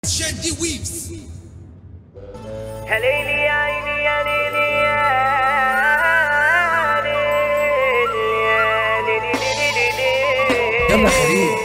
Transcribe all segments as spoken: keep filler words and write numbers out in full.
شادي ويفز. يا ليلي يا عيني يا ليلي يا ليلي يا ليلي. يلا خليل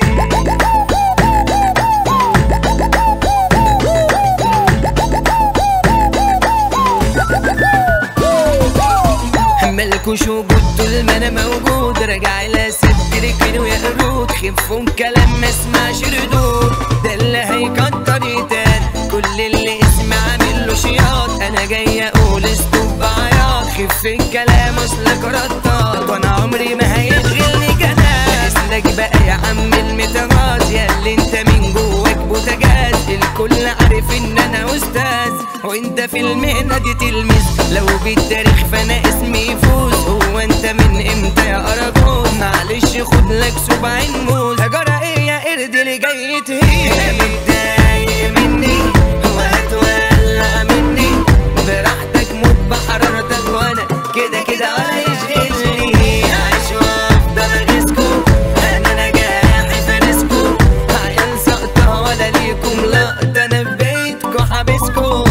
مالكوش وجود طول ما انا موجود، راجع لا ستر كيلو يا قرود، خفوا كلام ما اسمعش ردود، ده اللي هيكتر يتان، كل اللي اسمع عامل له شياط، انا جاي اقول استوب عياط، خف الكلام اصلك رطاط، وانا عمري ما هيشغلني كلام، اسلك بقى يا عم المتغاظ، يا اللي انت من جواك بوتجاز، الكل عارف ان انا استاذ، وانت في المهنه دي تلميذ، لو بالتاريخ فانا اسمي يفوز، هو انت من امتى يا اراجوز، معلش خد لك سبعين موز، هجرى ايه يا قرد اللي جاي تهين، متضايق مني وهتولع مني، براحتك موت بحرارتك، وانا كده كده ولا يشغلني، عايش وافضل اغيظكم، انا نجاحي فارسكم، عيال سقطه ولا ليكم لقطه، انا في بيتكم حابسكم.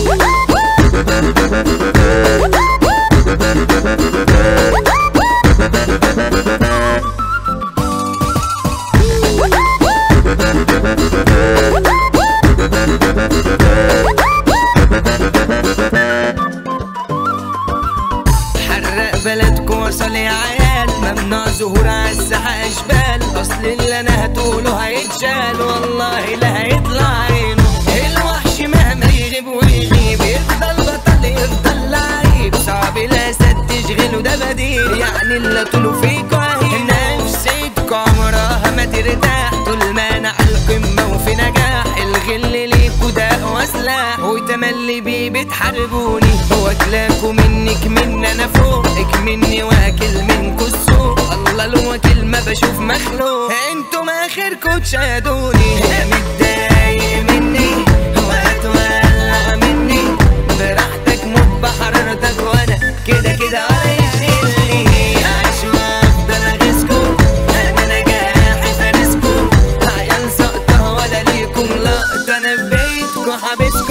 حرق بلدكم وصل يا عيال، ممنوع ظهور عالساحة اشبال، اصل اللي انا هتقوله هيتشال، والله لا هيطلع عينه، الوحش مهما يغيب ويغيب، يفضل بطل يفضل لعيب، صعب الاسد تشغله ده بديل، يعني اللي طوله فيكوا هيب، نفسيتكوا عمرها ما ترتاح، طول ما انا عالقمة وفي نجاح، الغل ليكوا ده وسلاح، وتملي بيه بتحاربوني، واكلاكوا منك من انا فوق، اكمني واكل منكوا السوق، الله الوكيل ما بشوف مخلوق، انتم اخركوا تشاهدوني، متضايق مني وهتولع مني، براحتك موت بحرارتك، وانا كده كده ولا يشغلني، عايش وافضل اغيظكم، انا نجاحي فارسكم، عيال سقطه ولا ليكم لقطه، انا في بيتكم حابسكم.